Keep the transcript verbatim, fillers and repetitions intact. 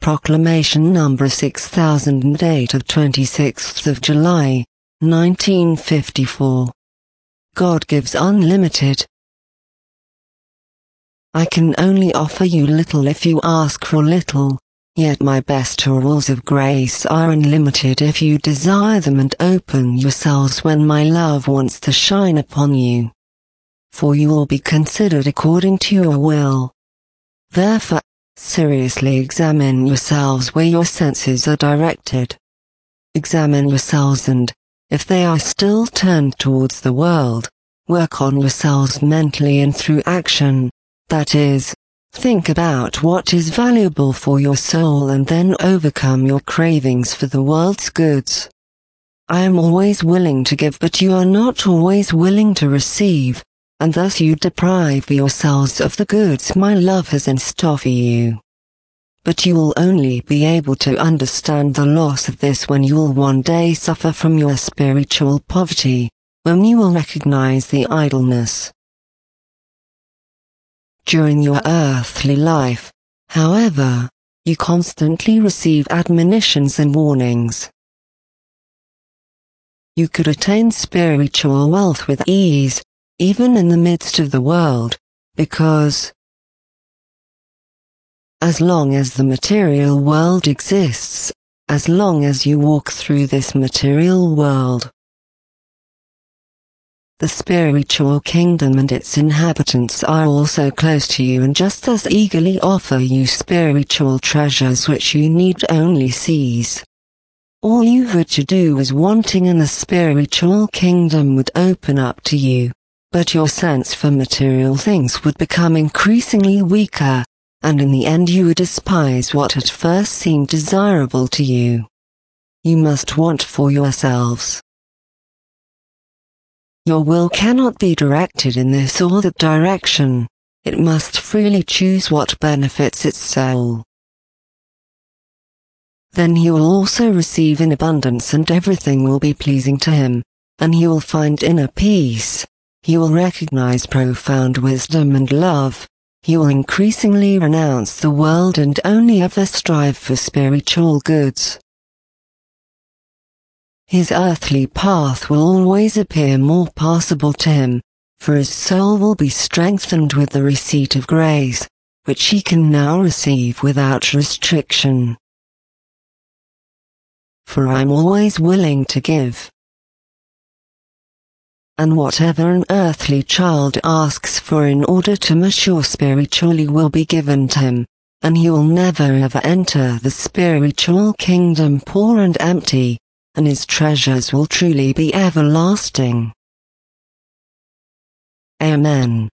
Proclamation number six thousand eight of twenty-sixth of July, nineteen fifty-four. God gives unlimited. I can only offer you little if you ask for little, yet my best rules of grace are unlimited if you desire them, and open yourselves when my love wants to shine upon you. For you will be considered according to your will. Therefore, seriously examine yourselves where your senses are directed. Examine yourselves, and, if they are still turned towards the world, work on yourselves mentally and through action. That is, think about what is valuable for your soul and then overcome your cravings for the world's goods. I am always willing to give, but you are not always willing to receive, and thus you deprive yourselves of the goods my love has in store for you. But you will only be able to understand the loss of this when you will one day suffer from your spiritual poverty, when you will recognize the idleness. During your earthly life, however, you constantly receive admonitions and warnings. You could attain spiritual wealth with ease, even in the midst of the world, because as long as the material world exists, as long as you walk through this material world, the spiritual kingdom and its inhabitants are also close to you and just as eagerly offer you spiritual treasures which you need only seize. All you had to do was wanting in the spiritual kingdom would open up to you, but your sense for material things would become increasingly weaker, and in the end you would despise what at first seemed desirable to you. You must want for yourselves. Your will cannot be directed in this or that direction, it must freely choose what benefits its soul. Then he will also receive in abundance and everything will be pleasing to him, and he will find inner peace, he will recognize profound wisdom and love, he will increasingly renounce the world and only ever strive for spiritual goods. His earthly path will always appear more passable to him, for his soul will be strengthened with the receipt of grace, which he can now receive without restriction. For I am always willing to give. And whatever an earthly child asks for in order to mature spiritually will be given to him, and he will never ever enter the spiritual kingdom poor and empty, and his treasures will truly be everlasting. Amen.